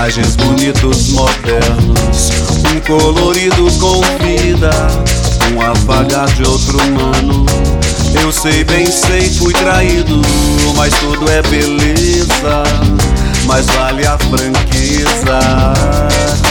trajes bonitos modernos, um colorido com vida, um afagar de outro humano. Eu sei, bem sei, fui traído, mas tudo é beleza, mas vale a franqueza.